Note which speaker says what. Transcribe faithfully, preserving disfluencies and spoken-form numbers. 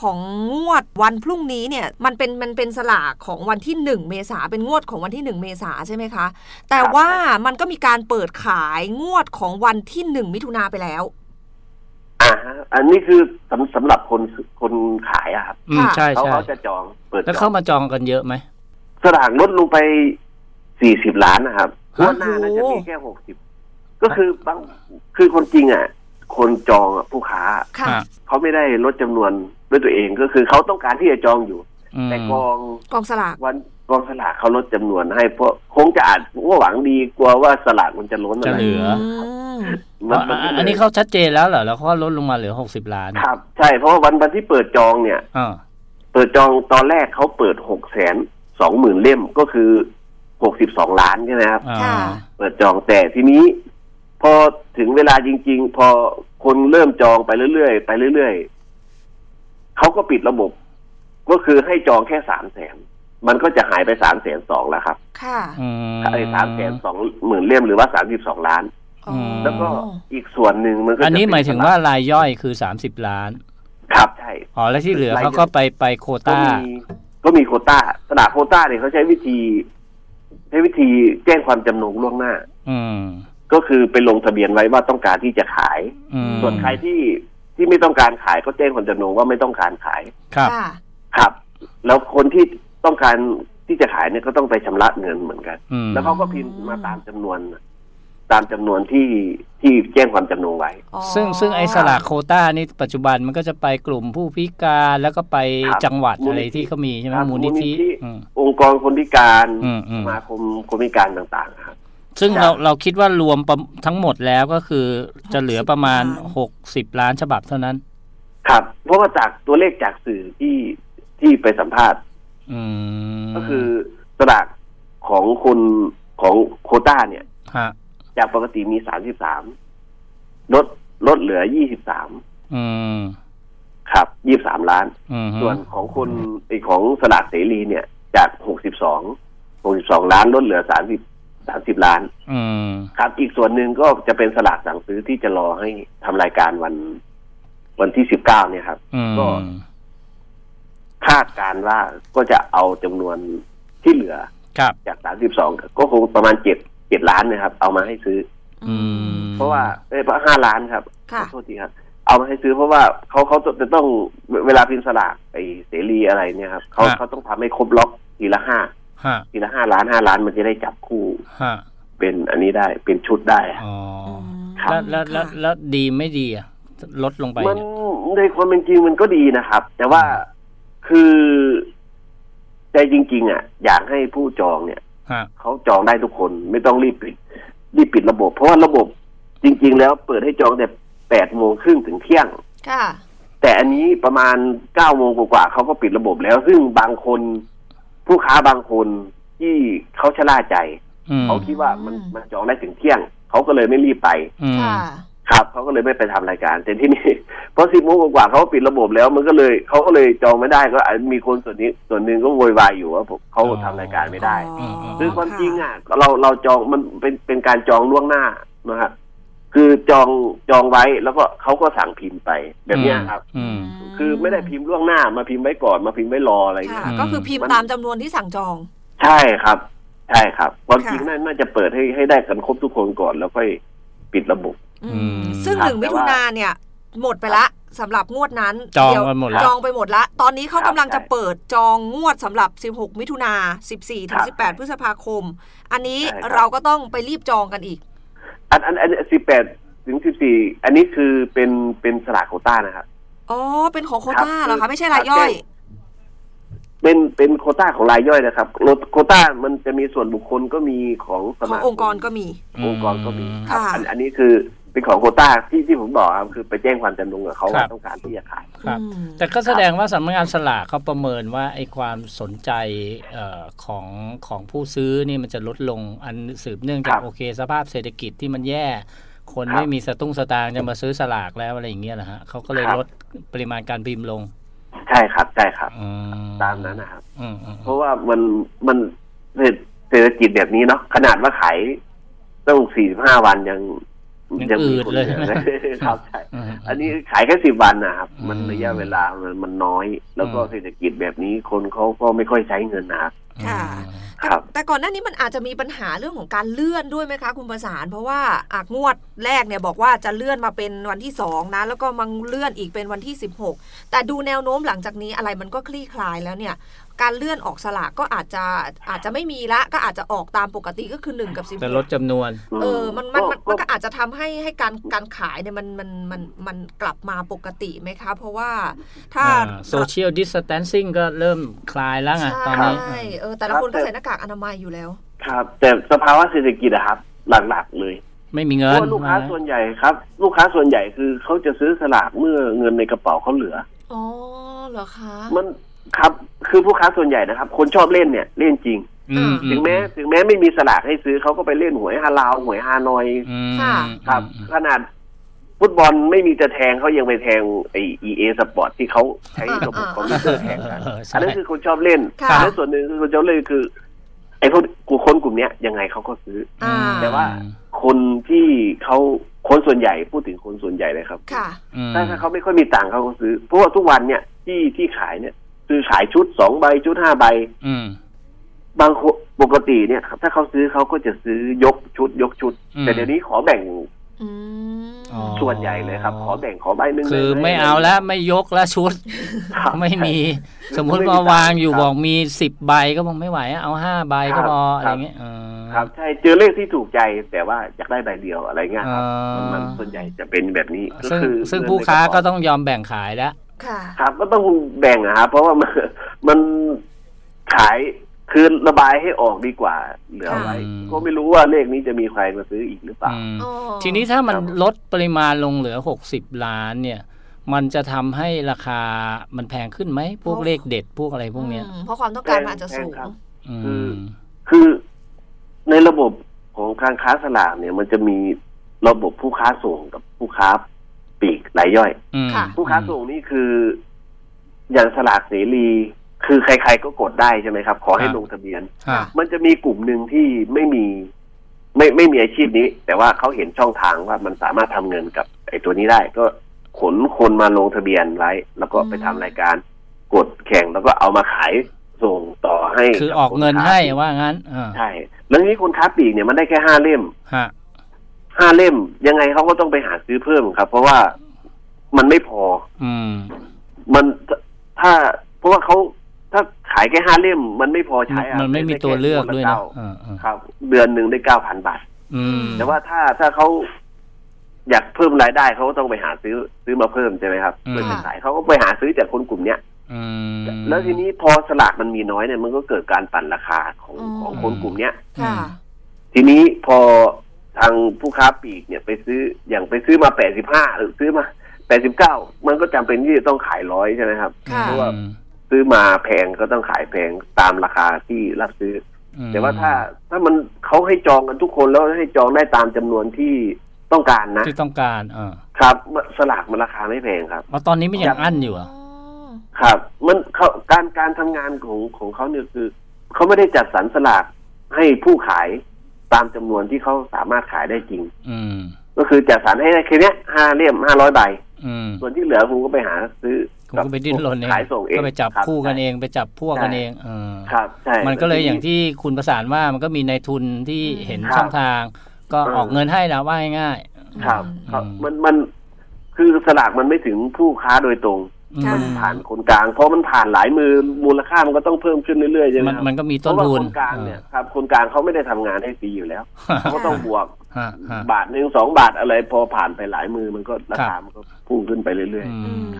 Speaker 1: ของงวดวันพรุ่งนี้เนี่ยมันเป็นมันเป็นสลากของวันที่หนึ่งเมษาเป็นงวดของวันที่หนึ่งเมษาใช่ไหมคะแต่ว่ามันก็มีการเปิดขายงวดของวันที่หนึ่งมิถุนาไปแล้ว
Speaker 2: อ่าอันนี้คือสำสำหรับคนคนขายอะครับ
Speaker 3: อืมใช่
Speaker 2: เขาเขาจะจองเปิด
Speaker 3: แล้วเข้ามาจองกันเยอะไหม
Speaker 2: สลากลดลงไปสี่สิบล้านนะครับงวดหน้าน่าจะมีแค่หกสิบก็คือบางคือคนจริงอ่ะคนจองอ่ะผู้ค้าเขาไม่ได้ลดจำนวนด้วยตัวเองก็คือเขาต้องการที่จะจองอยู่แต่กอง
Speaker 1: กองสลาก
Speaker 2: วันกองสลากเขาลดจำนวนให้เพราะคงจะอาจว่าหวังดีกลัวว่าสลากมันจะล้น
Speaker 3: จะเหลืออันนี้เขาชัดเจนแล้วเหรอแล้วเขาลดลงมาเหลือหกสิบล้าน
Speaker 2: ครับใช่เพราะวันวันที่เปิดจองเนี่ยเปิดจองตอนแรกเขาเปิดหกแสนสองหมื่นเล่มก็คือหกสิบสองล้านใช่ไหมครับเปิดจองแต่ทีนี้พอถึงเวลาจริงๆพอคนเริ่มจองไปเรื่อยๆไปเรื่อยๆเขาก็ปิดระบบก็คือให้จองแค่สามแสนมันก็จะหายไปสามแสนสองแล้วครับ
Speaker 1: ค่ะ
Speaker 2: ไอ้สามแสนสองหมื่นเล่มหรือว่าสามสิบสองล้านแล้วก็อีกส่วนหนึ่งมันก็
Speaker 3: อันนี้หมายถึงว่ารายย่อยคือสามสิบล้าน
Speaker 2: ครับใช่
Speaker 3: อ๋อแล้วที่เหลือเขาก็ไปไปโควต้า
Speaker 2: ก็มีโควต้าสลากโควต้าเนี่ยเขาใช้วิธีใช้วิธีแจ้งความจำนงล่วงหน้า
Speaker 3: อืม
Speaker 2: ก็คือไปลงทะเบียนไว้ว่าต้องการที่จะขายส่วนใครที่ที่ไม่ต้องการขายก็แจ้งความจำนงว่าไม่ต้องการขาย
Speaker 3: ครับ
Speaker 2: ครับแล้วคนที่ต้องการที่จะขายเนี่ยก็ต้องไปชำระเงินเหมือนกันแล้วเขาก็พิมพ์มาตามจำนวนตามจำนวนที่ที่แจ้งความจำนงไว้
Speaker 3: ซึ่งซึ่งไอ้สลากโควต้านี่ปัจจุบันมันก็จะไปกลุ่มผู้พิการแล้วก็ไปจังหวัดอะไรที่เขามีใช่ไหมมูลนิธิ
Speaker 2: องค์กรคนพิการสมาคมคนพิการต่างๆครับ
Speaker 3: ซึ่งเราเราคิดว่ารวมทั้งหมดแล้วก็คือจะเหลือประมาณหกสิบล้านฉบับเท่านั้น
Speaker 2: ครับเพราะว่าจากตัวเลขจากสื่อที่ที่ไปสัมภาษณ์ก็คือสลากของคนของโควต้าเนี่ยจากปกติมีสามสิบสามลดลดเหลือยี่สิบสามครับยี่สิบสามล้านส่วนของคนไอของสลากเสรีเนี่ยจากหกสิบสองหกสิบสองล้านลดเหลือสามสิบสามสิบล้านครับอีกส่วนหนึ่งก็จะเป็นสลากสั่งซื้อที่จะรอให้ทำรายการวันวันที่สิบเก้าเนี่ยครับก็คาดการว่าก็จะเอาจำนวนที่เหลือจากสามสิบสองก็คงประมาณเจ็ดเจ็ดล้านนะครับเอามาให้ซื้อเพราะว่าเอ้ยห้าล้านครับขอโทษทีครับเอามาให้ซื้อเพราะว่าเขาเขาจะต้องเวลาพิมพ์สลากไอ้เสรีอะไรเนี่ยครับเขาเขาต้องทำให้ครบล็อกทีละห้าทีละห้าล้านห้าล้านมันจะได้จับคู่เป็นอันนี้ได้เป็นชุดได้
Speaker 3: อ๋อแล้วแล้วแล้วแล้วดีไม่ดีอ่ะลดลงไป
Speaker 2: มันในความเป็นจริงมันก็ดีนะครับแต่ว่าคือใจจริงๆอ่ะอยากให้ผู้จองเนี่ยเขาจองได้ทุกคนไม่ต้องรีบปิดรีบปิดระบบเพราะว่าระบบจริงๆแล้วเปิดให้จองแต่แปดโมงครึ่งถึงเที่ยงแต่อันนี้ประมาณเก้าโมงกว่าเขาก็ปิดระบบแล้วซึ่งบางคนผู้ค้าบางคนที่เขาชะล่าใจเขาคิดว่ามันมันจองได้ถึงเที่ยงเขาก็เลยไม่รีบไปครับเขาก็เลยไม่ไปทำรายการแต่ที่นี่เพราะสิบโมงกว่าเขาปิดระบบแล้วมันก็เลยเขาก็เลยจองไม่ได้ก็มีคนส่วนนี้ส่วนหนึ่งก็โวยวายอยู่ว่าเขาทำรายการไม่ได้คือความจริงอ่ะเราเราจองมันเป็นเป็นการจองล่วงหน้านะครับคือจองจองไว้แล้วก็เขาก็สั่งพิมพ์ไปแบบนี้ครับคือไม่ได้พิมพ์ล่วงหน้ามาพิมพ์ไว้ก่อนมาพิมพ์ไว้รออะไรอย่างเงี้ย
Speaker 1: ก็คือพิมพ์ตามจำนวนที่สั่งจอง
Speaker 2: ใช่ครับใช่ครับความจริงน่าจะเปิดให้ให้ได้กันครบทุกคนก่อนแล้วค่อยปิดระบบ
Speaker 1: ซึ่งหนึ่งมิถุนาเนี่ยหมดไปละสำหรับงวดนั้น
Speaker 3: จองไปหมดแล้ว
Speaker 1: จองไปหมดละตอนนี้เขากำลังจะเปิดจองงวดสำหรับสิบหกมิถุนา สิบสี่ถึงสิบแปดพฤษภาคมอันนี้เราก็ต้องไปรีบจองกันอีก
Speaker 2: อันอันอันสิบแปดถึงสิบสี่อันนี้คือเป็นเป็นสลากโควต้านะครับ
Speaker 1: อ๋อเป็นของโควต้าเหรอคะไม่ใช่รายย่อย
Speaker 2: เป็นเป็นโควต้าของรายย่อยนะครับโควต้ามันจะมีส่วนบุคคลก็มีของสมาคม
Speaker 1: องค์กรก็มี
Speaker 2: องค์กรก็มีครับอันอันนี้คือเป็นของโควต้าที่ที่ผมบอกครับคือไปแจ้งความจำนงกับเขาว่าต้องการที่จะขาย
Speaker 3: ครับแต่ก็แสดงว่าสำนักงานสลากเขาประเมินว่าไอ้ความสนใจเอ่อของของผู้ซื้อนี่มันจะลดลงอันสืบเนื่องจากโอเคสภาพเศรษฐกิจที่มันแย่คนไม่มีสตุ้งสตางค์จะมาซื้อสลากแล้วอะไรอย่างเงี้ยนะฮะเขาก็เลยลดปริมาณการพิมพ์ลง
Speaker 2: ใช่ครับใช่ครับตามนั้นนะครับเพราะว่ามันมันเศรษฐกิจแบบนี้เนาะขนาดว่าขายต้องสี่สิบห้าวันยัง
Speaker 3: ยังอืดเลย
Speaker 2: ครับใช่อันนี้ขายแค่สิบวันนะครับมันระยะเวลามันมันน้อยแล้วก็เศรษฐกิจแบบนี้คนเขาก็ไม่ค่อยใช้เงินนะครับ
Speaker 1: ค่ะแต่ก่อนหน้านี้มันอาจจะมีปัญหาเรื่องของการเลื่อนด้วยไหมคะคุณประสานเพราะว่าอากงวดแรกเนี่ยบอกว่าจะเลื่อนมาเป็นวันที่สองนะแล้วก็มังเลื่อนอีกเป็นวันที่สิบหกแต่ดูแนวโน้มหลังจากนี้อะไรมันก็คลี่คลายแล้วเนี่ยการเลื่อนออกสลากก็อาจจะอาจจะไม่มีละก็อาจจะออกตามปกติก็คือหนึ่งกับสิบหก
Speaker 3: แต่ลดจำนวน
Speaker 1: เออมันมันมันก็อาจจะทำให้ให้การการขายเนี่ยมันมันมันมันกลับมาปกติไหมคะเพราะว่าถ้า
Speaker 3: โซเชียลดิสแทนซิ่งก็เริ่มคลายแล้วไงตอนนี้
Speaker 1: ใช่เออแต่ละคนก็ใส่หน้ากากอนามัยอยู่แล้ว
Speaker 2: ครับแต่สภาวะเศรษฐกิจอะครับหลักๆเลย
Speaker 3: ไม่มีเงิน
Speaker 2: ลูกค้าส่วนใหญ่ครับลูกค้าส่วนใหญ่คือเขาจะซื้อสลากเมื่อเงินในกระเป๋าเขาเหลือ
Speaker 1: อ๋อเหรอคะ
Speaker 2: มันครับคือผู้ค้าส่วนใหญ่นะครับคนชอบเล่นเนี่ยเล่นจริงถึงแม้ถึงแม้ไม่มีสลากให้ซื้อเขาก็ไปเล่นหวยฮาลาวหวยฮานอยครับขนาดฟุตบอลไม่มีจะแทงเขายังไปแทงไอ อี เอ Sport ที่เขาใช้ระบบคอมพิวเตอร์แทงกันอันนั้นคือคนชอบเล่นและส่วนหนึ่งคือคนชอบเล่นคือไอ้พวกกูคนกลุ่มนี้ยังไงเขาก็ซื้อแต่ว่าคนที่เขาคนส่วนใหญ่พูดถึงคนส่วนใหญ่เลยครับถ้าถ้าเขาไม่ค่อยมีตังค์เขาก็ซื้อเพราะว่าทุกวันเนี่ยที่ที่ขายเนี่ยคือขายชุดสองใบชุดห้าใบบางคนปกติเนี่ยถ้าเขาซื้อเขาก็จะซื้อยกชุดยกชุดแต่เดี๋ยวนี้ขอแบ่งส่วนใหญ่เลยครับขอแบ่งขอใบหนึ่ง
Speaker 3: คือไม่เอาแล้วไม่ยกแล้วชุดไม่มีสมมุติว่าวางอยู่บอกมีสิบใบก็บอกไม่ไหวเอาห้าใบก็พออะไรเงี้ย
Speaker 2: ครับใช่เจอเลขที่ถูกใจแต่ว่าอยากได้ใบเดียวอะไรเงี้ยครับมันส่วนใหญ่จะเป็นแบบนี้ก็คือ
Speaker 3: ซึ่งผู้ค้าก็ต้องยอมแบ่งขายแล้ว
Speaker 2: ครับก็ต้องแบ่งครับเพราะว่ามันมันขายคือระบายให้ออกดีกว่าเหลือไว้ก็ไม่รู้ว่าเลขนี้จะมีใครมาซื้ออีกหรือเปล่า
Speaker 3: ทีนี้ถ้ามันลดปริมาณลงเหลือหกสิบล้านเนี่ยมันจะทำให้ราคามันแพงขึ้นไหมพวกเลขเด็ดพวกอะไรพวกเนี้ย
Speaker 1: เพราะความต้องการมันอาจจะสูง
Speaker 2: คือคือในระบบของการค้าสลากเนี่ยมันจะมีระบบผู้ค้าส่งกับผู้ค้าปลีกรายย่อยผู้ค้าส่งนี่คืออย่างสลากเสรีคือใครๆก็กดได้ใช่ไหมครับขอให้ลงทะเบียนมันจะมีกลุ่มหนึ่งที่ไม่มีไม่ไม่มีอาชีพนี้แต่ว่าเขาเห็นช่องทางว่ามันสามารถทำเงินกับไอ้ตัวนี้ได้ก็ขนคนมาลงทะเบียนไว้แล้วก็ไปทำรายการกดแข่งแล้วก็เอามาขายส่งต่อให้
Speaker 3: คือออกเงินให้ว่างั้น
Speaker 2: ใช่แล้วนี้คนค้าปลีกเนี่ยมันได้แค่ห้าเล่มห้าเล่มยังไงเขาก็ต้องไปหาซื้อเพิ่มครับเพราะว่ามันไม่พออืมมันถ้าเพราะว่าเขาถ้าขายแค่ห้าเล่มมันไม่พอใช้อ่ะ
Speaker 3: มันไม่มีตัวเลือกด้วย
Speaker 2: นะครับเดือนหนึ่งได้เก้าพันบาทแต่ว่าถ้าถ้าเขาอยากเพิ่มรายได้เขาก็ต้องไปหาซื้อซื้อมาเพิ่มใช่ไหมครับเพื่อจะขายเขาก็ไปหาซื้อจากคนกลุ่มเนี้ยแล้วทีนี้พอสลากมันมีน้อยเนี่ยมันก็เกิดการปั่นราคาของของคนกลุ่มเนี้ยทีนี้พอทางผู้ค้าปลีกเนี่ยไปซื้ออย่างไปซื้อมาแปดสิบห้าหรือซื้อมาแปดสิบเก้ามันก็จำเป็นที่จะต้องขายร้อยใช่ไหมครับเพราะว่าซื้อมาแพงก็ต้องขายแพงตามราคาที่รับซื้อแต่ว่าถ้าถ้ามันเขาให้จองกันทุกคนแล้วให้จองได้ตามจำนวนที่ต้องการนะ
Speaker 3: ที่ต้องการเออ
Speaker 2: ครับสลากมันราคาไม่แพงครับ
Speaker 3: อ๋อตอนนี้ไม่ยังอั้นอยู่อ่ะ
Speaker 2: ครับมันเขาการการทำงานของของเขาเนี่ยคือเขาไม่ได้จัดสรรสลากให้ผู้ขายตามจำนวนที่เขาสามารถขายได้จริงอืมก็คือจัดสรรให้แค่นี้ห้าเล่มห้าร้อยใบส่วนที่เหลือคุณก็ไปหาซื้อ
Speaker 3: คุณก็ไปดิ้นรนเองก็ไปจับคู่กันเองไปจับพวกกันเองเออครับใช่มันก็เลยอย่างที่คุณประสานว่ามันก็มีนายทุนที่เห็นช่องทางก็ออกเงินให้แล้วว่าง่าย
Speaker 2: ๆครับมันมันคือสลากมันไม่ถึงผู้ค้าโดยตรงมันผ่านคนกลางเพราะมันผ่านหลายมือมูลค่ามันก็ต้องเพิ่มขึ้นเรื่อยๆใช่ไหม
Speaker 3: มันก็มีต้นทุน
Speaker 2: คนกลางเนี่ยครับคนกลางเขาไม่ได้ทำงานให้ฟรีอยู่แล้วเขาก็ต้องบวกบาทหนึ่งสองบาทอะไรพอผ่านไปหลายมือมันก็ราคามันก็พุ่งขึ้นไปเรื่อยๆ